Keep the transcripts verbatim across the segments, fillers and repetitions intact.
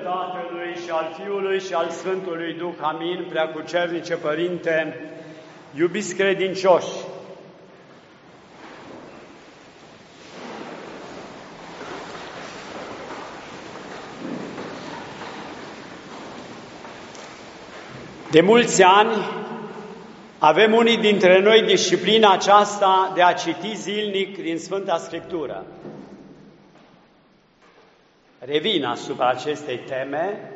Tatălui și al Fiului și al Sfântului Duh. Amin. Preacucernice Părinte, iubiți credincioși, de mulți ani avem unii dintre noi disciplina aceasta de a citi zilnic din Sfânta Scriptură. Revin asupra acestei teme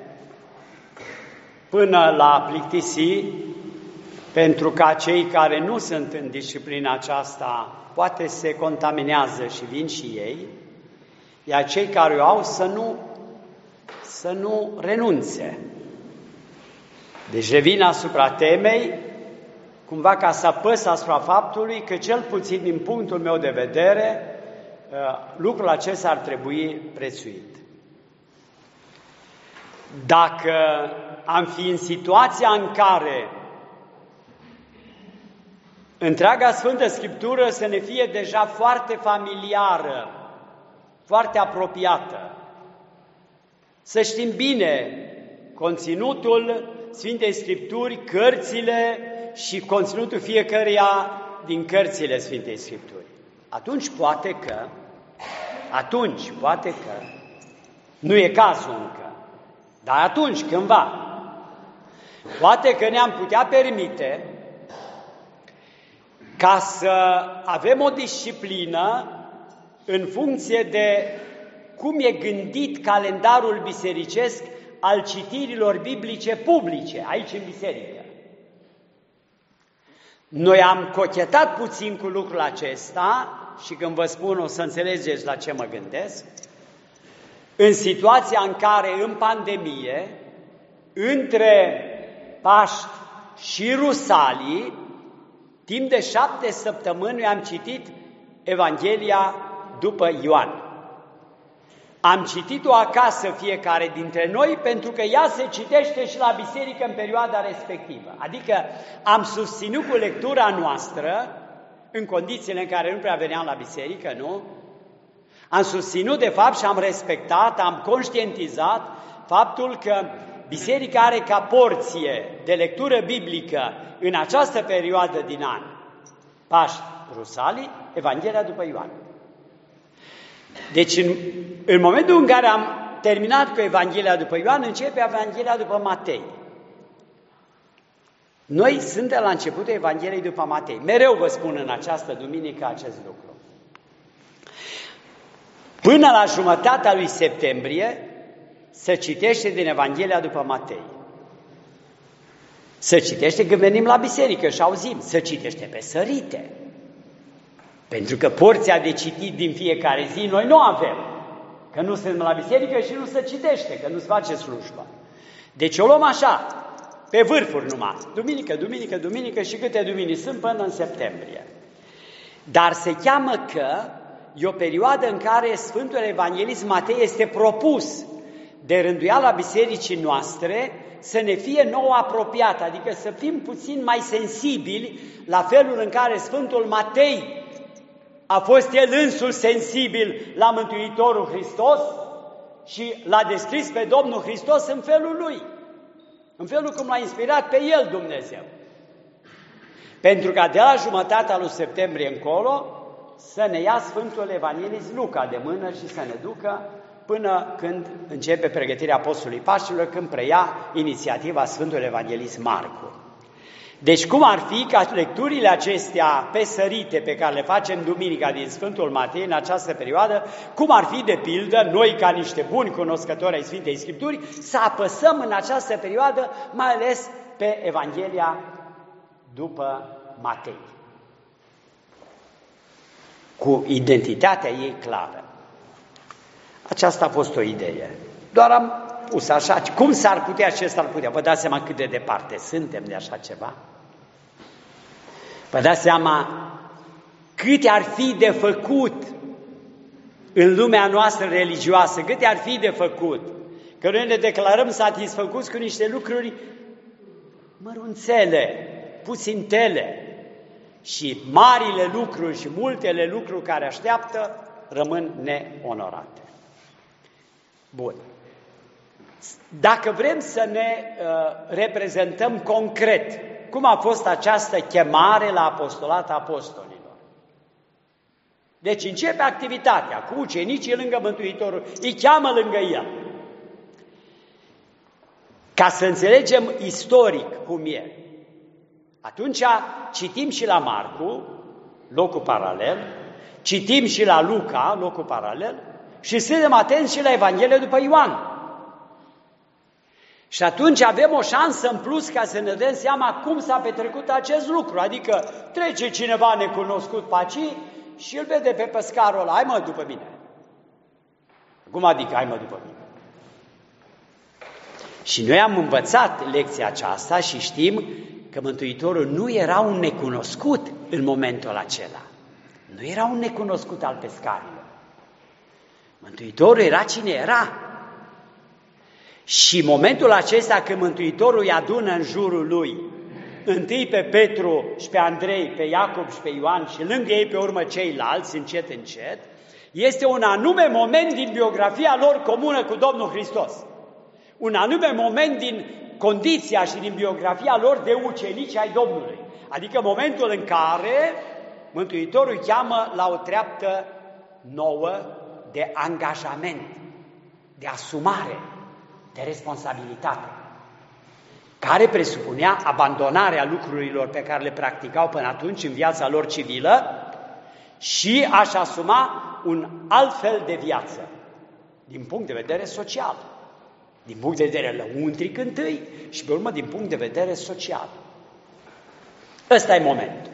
până la plictisi, pentru ca cei care nu sunt în disciplina aceasta poate se contaminează și vin și ei, iar cei care o au să nu, să nu renunțe. Deci revin asupra temei, cumva ca să apăs asupra faptului că, cel puțin din punctul meu de vedere, lucrul acesta ar trebui prețuit. Dacă am fi în situația în care întreaga Sfântă Scriptură să ne fie deja foarte familiară, foarte apropiată, să știm bine conținutul Sfintei Scripturi, cărțile și conținutul fiecăreia din cărțile Sfintei Scripturi, atunci poate că, atunci poate că, nu e cazul încă, dar atunci, cândva, poate că ne-am putea permite ca să avem o disciplină în funcție de cum e gândit calendarul bisericesc al citirilor biblice publice, aici în biserică. Noi am cochetat puțin cu lucrul acesta și când vă spun o să înțelegeți la ce mă gândesc, în situația în care în pandemie, între Paști și Rusalii, timp de șapte săptămâni noi am citit Evanghelia după Ioan. Am citit-o acasă fiecare dintre noi pentru că ea se citește și la biserică în perioada respectivă. Adică am susținut cu lectura noastră, în condițiile în care nu prea veneam la biserică, nu? Am susținut de fapt și am respectat, am conștientizat faptul că biserica are ca porție de lectură biblică în această perioadă din an, Paști, Rusalii, Evanghelia după Ioan. Deci, în, în momentul în care am terminat cu Evanghelia după Ioan, începe Evanghelia după Matei. Noi suntem la începutul Evangheliei după Matei. Mereu vă spun în această duminică acest lucru. Până la jumătatea lui septembrie se citește din Evanghelia după Matei. Se citește când venim la biserică și auzim, se citește pe sărite. Pentru că porția de citit din fiecare zi noi nu avem, că nu suntem la biserică și nu se citește, că nu se face slujbă. Deci o luăm așa, pe vârfuri numai, duminică, duminică, duminică și câte duminici sunt până în septembrie. Dar se cheamă că e o perioadă în care Sfântul Evanghelist Matei este propus de rânduiala bisericii noastre să ne fie nouă apropiată, adică să fim puțin mai sensibili la felul în care Sfântul Matei a fost el însuși sensibil la Mântuitorul Hristos și l-a descris pe Domnul Hristos în felul lui, în felul cum l-a inspirat pe el Dumnezeu. Pentru ca de la jumătatea lui septembrie încolo să ne ia Sfântul Evanghelist Luca de mână și să ne ducă până când începe pregătirea postului Paștilor, când preia inițiativa Sfântul Evanghelist Marcu. Deci cum ar fi ca lecturile acestea pesărite pe care le facem duminica din Sfântul Matei în această perioadă, cum ar fi de pildă noi ca niște buni cunoscători ai Sfintei Scripturi să apăsăm în această perioadă mai ales pe Evanghelia după Matei, cu identitatea ei clară. Aceasta a fost o idee. Doar am pus așa, cum s-ar putea și s-ar putea? Vă dați seama cât de departe suntem de așa ceva? Vă dați seama câte ar fi de făcut în lumea noastră religioasă, câte ar fi de făcut, că noi ne declarăm satisfăcuți cu niște lucruri mărunțele, puțintele, și marile lucruri și multele lucruri care așteaptă rămân neonorate. Bun. Dacă vrem să ne uh, reprezentăm concret cum a fost această chemare la apostolat apostolilor. Deci începe activitatea cu ucenicii lângă Mântuitorul, îi cheamă lângă el. Ca să înțelegem istoric cum e, atunci citim și la Marcu, locul paralel, citim și la Luca, locul paralel, și suntem atenți și la Evanghelia după Ioan. Și atunci avem o șansă în plus ca să ne dăm seama cum s-a petrecut acest lucru. Adică trece cineva necunoscut pe aici și îl vede pe pescarul ăla, hai mă după mine. Cum adică hai mă după mine? Și noi am învățat lecția aceasta și știm că Mântuitorul nu era un necunoscut în momentul acela. Nu era un necunoscut al pescarilor. Mântuitorul era cine era. Și momentul acesta când Mântuitorul îi adună în jurul lui, întâi pe Petru și pe Andrei, pe Iacob și pe Ioan și lângă ei pe urmă ceilalți, încet, încet, este un anume moment din biografia lor comună cu Domnul Hristos. Un anume moment din condiția și din biografia lor de ucenici ai Domnului. Adică momentul în care Mântuitorul îi cheamă la o treaptă nouă de angajament, de asumare, de responsabilitate, care presupunea abandonarea lucrurilor pe care le practicau până atunci în viața lor civilă și a-și asuma un alt fel de viață, din punct de vedere social, din punct de vedere lăuntric întâi și pe urmă din punct de vedere social. Ăsta e momentul.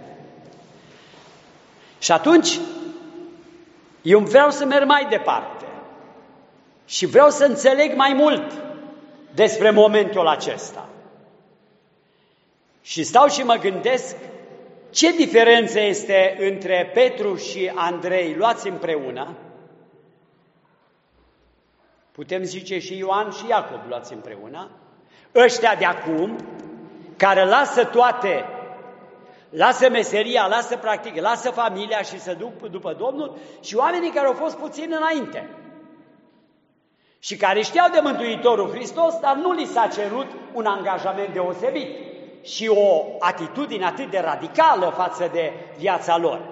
Și atunci, eu vreau să merg mai departe și vreau să înțeleg mai mult despre momentul acesta. Și stau și mă gândesc ce diferență este între Petru și Andrei luați împreună. Putem zice și Ioan și Iacob luați împreună. Ăștia de acum, care lasă toate, lasă meseria, lasă practic, lasă familia și se duc după Domnul, și oamenii care au fost puțin înainte și care știau de Mântuitorul Hristos, dar nu li s-a cerut un angajament deosebit și o atitudine atât de radicală față de viața lor.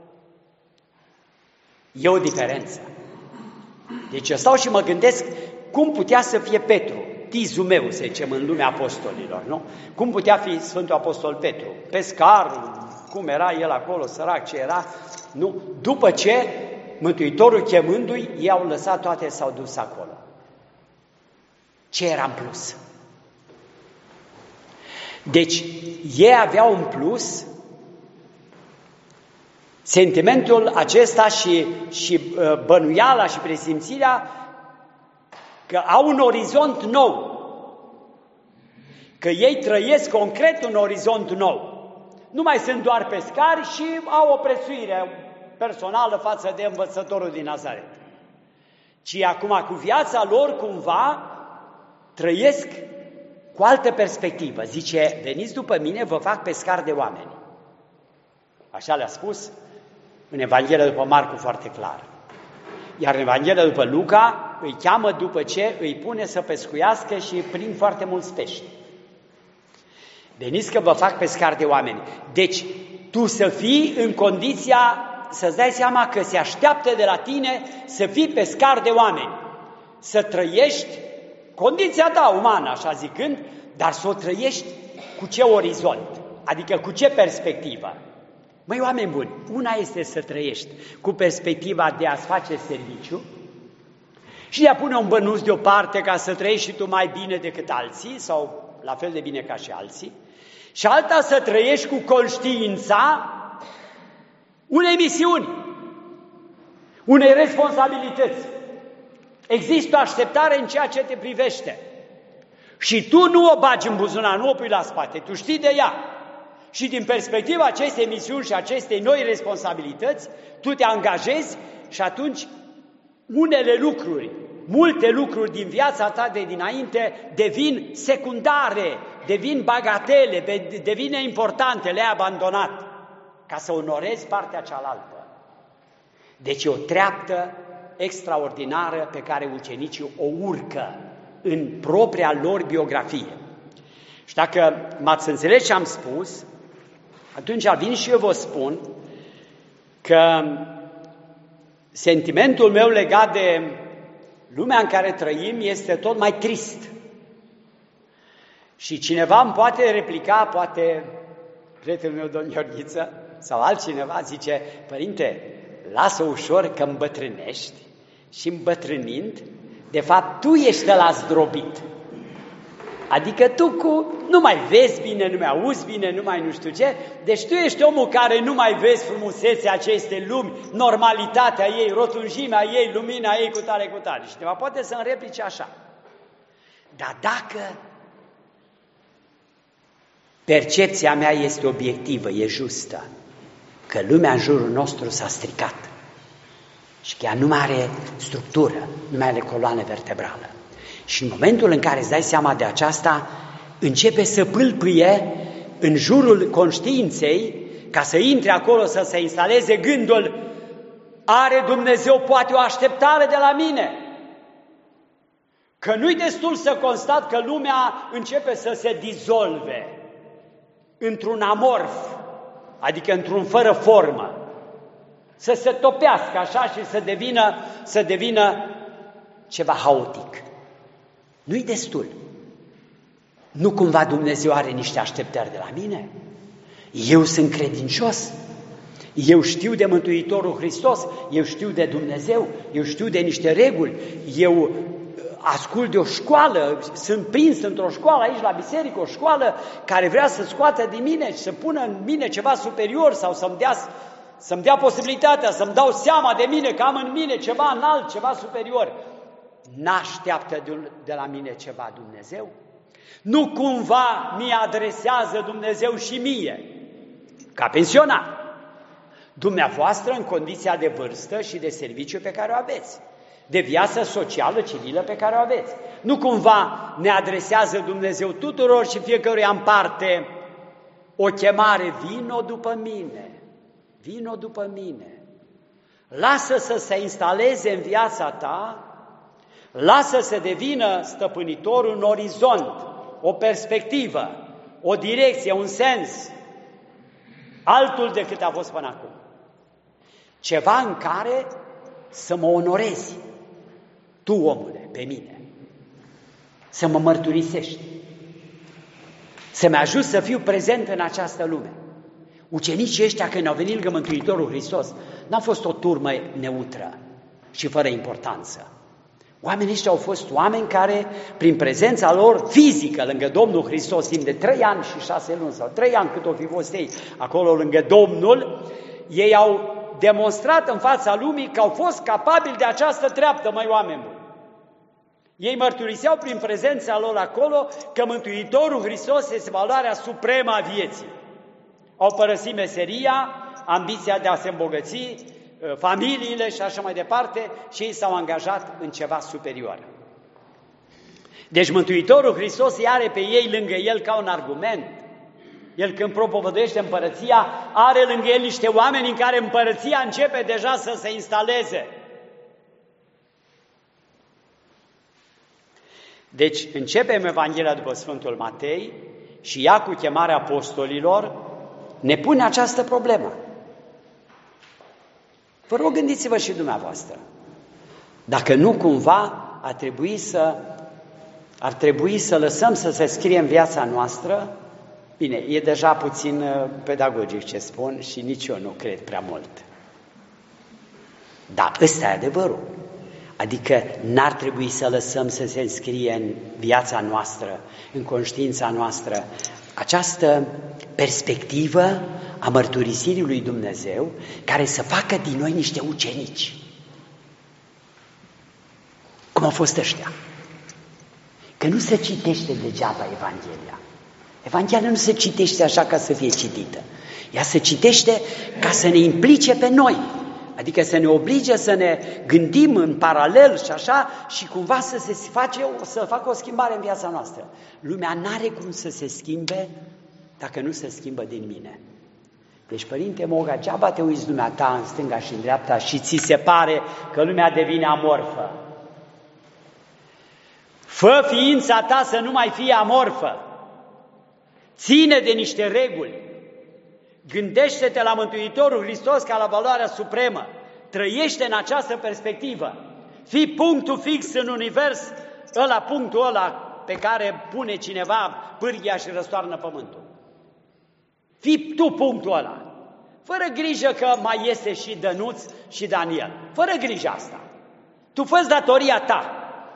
E o diferență. Deci eu stau și mă gândesc cum putea să fie Petru, tizul meu, să zicem, în lumea apostolilor, nu? Cum putea fi Sfântul Apostol Petru? Pescar, cum era el acolo, sărac, ce era? Nu? După ce Mântuitorul chemându-i, ei au lăsat toate, s-au dus acolo. Ce era în plus? Deci, ei aveau în plus sentimentul acesta și, și bănuiala și presimțirea că au un orizont nou, că ei trăiesc concret un orizont nou. Nu mai sunt doar pescari și au o prețuire personală față de învățătorul din Nazaret, ci acum cu viața lor cumva trăiesc cu altă perspectivă. Zice, veniți după mine, vă fac pescar de oameni. Așa le-a spus în Evanghelia după Marcu foarte clar. Iar în Evanghelia după Luca îi cheamă după ce îi pune să pescuiască și prind foarte mulți pești. Veniți că vă fac pescar de oameni. Deci tu să fii în condiția să-ți dai seama că se așteaptă de la tine să fii pescar de oameni. Să trăiești condiția ta umană, așa zicând, dar să o trăiești cu ce orizont, adică cu ce perspectivă. Măi, oameni buni, una este să trăiești cu perspectiva de a-ți face serviciu și de a pune un bănuț deoparte ca să trăiești și tu mai bine decât alții sau la fel de bine ca și alții, și alta să trăiești cu conștiința unei misiuni, unei responsabilități. Există o așteptare în ceea ce te privește și tu nu o bagi în buzunar, nu o pui la spate, tu știi de ea. Și din perspectiva acestei misiuni și acestei noi responsabilități, tu te angajezi și atunci unele lucruri, multe lucruri din viața ta de dinainte devin secundare, devin bagatele, devin importante, le-ai abandonat ca să onorezi partea cealaltă. Deci e o treaptă extraordinară pe care ucenicii o urcă în propria lor biografie. Și dacă m-ați înțeles ce am spus, atunci vin și eu vă spun că sentimentul meu legat de lumea în care trăim este tot mai trist. Și cineva îmi poate replica, poate prietenul meu, domn Gheorghiță, sau altcineva, zice: părinte, lasă ușor că îmbătrânești și îmbătrânind, de fapt, tu ești ăla zdrobit. Adică tu cu, nu mai vezi bine, nu mai auzi bine, nu mai nu știu ce, deci tu ești omul care nu mai vezi frumusețea acestei lumi, normalitatea ei, rotunjimea ei, lumina ei, cu tare, cu tare. Și cineva poate să-mi replice așa. Dar dacă percepția mea este obiectivă, e justă, că lumea în jurul nostru s-a stricat și că ea nu mai are structură, nu mai are coloană vertebrală. Și în momentul în care îți dai seama de aceasta, începe să pâlpâie în jurul conștiinței, ca să intre acolo, să se instaleze gândul: are Dumnezeu poate o așteptare de la mine? Că nu-i destul să constat că lumea începe să se dizolve într-un amorf, adică într-un fără formă, să se topească așa și să devină, să devină ceva haotic. Nu-i destul. Nu cumva Dumnezeu are niște așteptări de la mine? Eu sunt credincios, eu știu de Mântuitorul Hristos, eu știu de Dumnezeu, eu știu de niște reguli, eu ascult de o școală, sunt prins într-o școală aici la biserică, o școală care vrea să scoată din mine și să pună în mine ceva superior sau să-mi dea, să-mi dea posibilitatea, să-mi dau seama de mine că am în mine ceva înalt, ceva superior. N-așteaptă de la mine ceva Dumnezeu? Nu cumva mi adresează Dumnezeu și mie, ca pensionar, dumneavoastră în condiția de vârstă și de serviciu pe care o aveți, de viață socială, civilă pe care o aveți. Nu cumva ne adresează Dumnezeu tuturor și fiecăruia în parte o chemare: vino după mine, vino după mine, lasă să se instaleze în viața ta, lasă să devină stăpânitorul un orizont, o perspectivă, o direcție, un sens, altul decât a fost până acum. Ceva în care să mă onorezi, tu, omule, pe mine, să mă mărturisești, să-mi ajut să fiu prezent în această lume. Ucenicii ăștia, când au venit lângă Mântuitorul Hristos, n-au fost o turmă neutră și fără importanță. Oamenii ăștia au fost oameni care, prin prezența lor fizică lângă Domnul Hristos, timp de trei ani și șase luni, sau trei ani cât o fi fost ei acolo lângă Domnul, ei au demonstrat în fața lumii că au fost capabili de această treaptă, măi oameni buni. Ei mărturiseau prin prezența lor acolo că Mântuitorul Hristos este valoarea supremă a vieții. Au părăsit meseria, ambiția de a se îmbogăți, familiile și așa mai departe, și ei s-au angajat în ceva superior. Deci Mântuitorul Hristos îi are pe ei lângă el ca un argument. El, când propovăduiește împărăția, are lângă el niște oameni în care împărăția începe deja să se instaleze. Deci începem Evanghelia după Sfântul Matei și ea, cu chemarea apostolilor, ne pune această problemă. Vă rog, gândiți-vă și dumneavoastră. Dacă nu cumva ar trebui să, ar trebui să lăsăm să se scrie în viața noastră. Bine, e deja puțin pedagogic ce spun și nici eu nu cred prea mult. Dar ăsta e adevărul. Adică n-ar trebui să lăsăm să se înscrie în viața noastră, în conștiința noastră, această perspectivă a mărturisirii lui Dumnezeu, care să facă din noi niște ucenici. Cum au fost ăștia. Că nu se citește degeaba Evanghelia. Evanghelia nu se citește așa ca să fie citită. Ea se citește ca să ne implice pe noi. Adică să ne oblige să ne gândim în paralel și așa, și cumva să se face, să facă o schimbare în viața noastră. Lumea n-are cum să se schimbe dacă nu se schimbă din mine. Deci, Părinte Moga, geaba te uiți dumneata în stânga și în dreapta și ți se pare că lumea devine amorfă. Fă ființa ta să nu mai fie amorfă. Ține de niște reguli. Gândește-te la Mântuitorul Hristos ca la valoarea supremă. Trăiește în această perspectivă. Fii punctul fix în univers, ăla punctul ăla pe care pune cineva pârghia și răstoarnă pământul. Fii tu punctul ăla. Fără grijă că mai iese și Dănuț și Daniel. Fără grijă asta. Tu fă-ți datoria ta.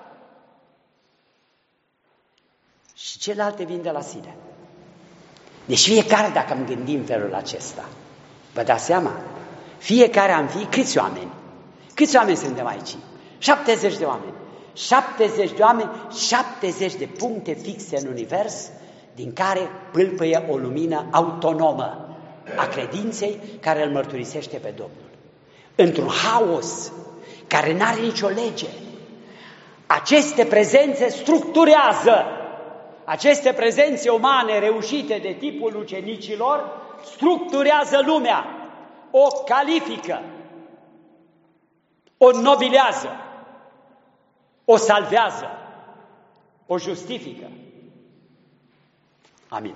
Și celelalte vin de la sine. Deci fiecare, dacă îmi gândim în felul acesta, vă dați seama? Fiecare am fi, câți oameni? Câți oameni suntem aici? șaptezeci de oameni. șaptezeci de oameni, șaptezeci de puncte fixe în univers, din care pâlpăie o lumină autonomă a credinței care îl mărturisește pe Domnul. Într-un haos care n-are nicio lege, aceste prezențe structurează, aceste prezențe umane reușite de tipul ucenicilor, structurează lumea, o califică, o nobilează, o salvează, o justifică.